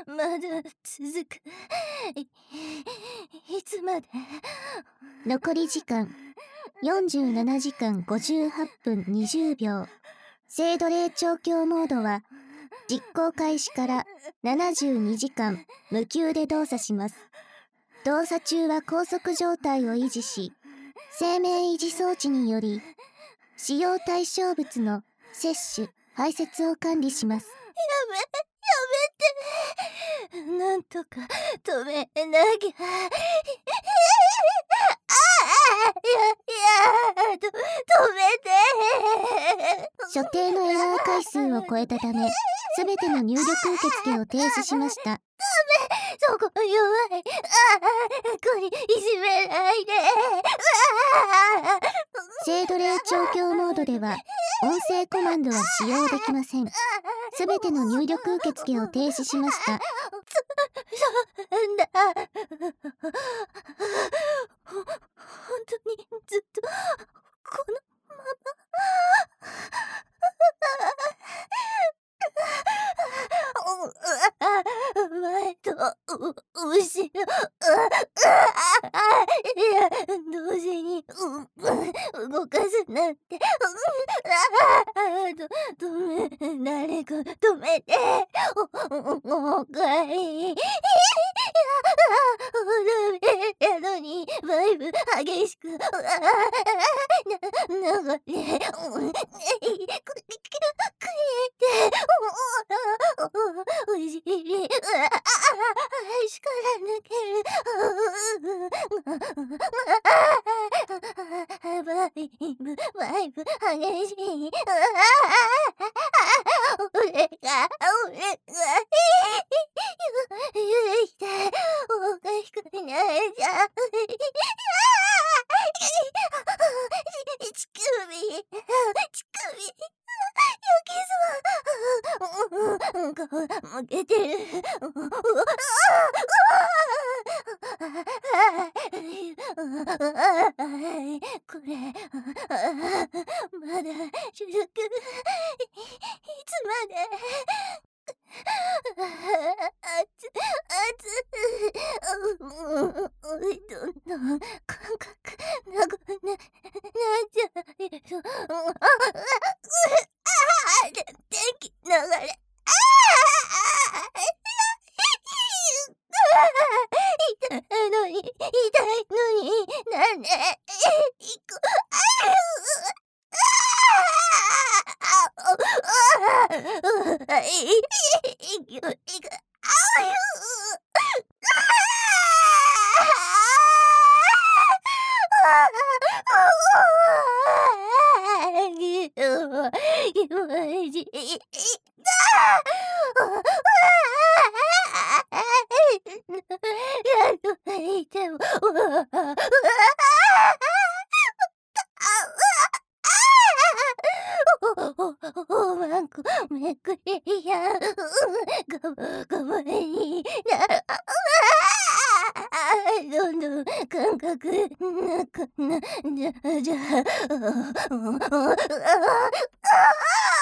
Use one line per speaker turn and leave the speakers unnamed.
まだ続く。いつまで？
残り時間47時間58分20秒。精度霊調教モードは実行開始から72時間無給で動作します。動作中は高速状態を維持し、生命維持装置により使用対象物の摂取排泄を管理します。
やめて。なんとか止めなきゃ。止めて。
所定のエラー回数を超えたため、すべての入力受付を停止しました。
そこ弱い。これいじめないで。
精度霊調教モードでは音声コマンドは使用できません。すべての入力受付を停止しました。
そうだ。本当にずっとこのまま。前と後ろ。いや、同時に動かすなんて。誰か止めて。もう一回。ダメやのにバイブ激しく流れお尻足から抜ける。バイブ激しい。俺が許しておかしくないじゃん。乳首焼きそう。顔向けてる。これまだ収録。いつまで？どんどん感覚なくなっちゃうよ。電気流れ。痛いのになんで行く。勢いがめくりやごめんな。どんどん感覚なくなじゃ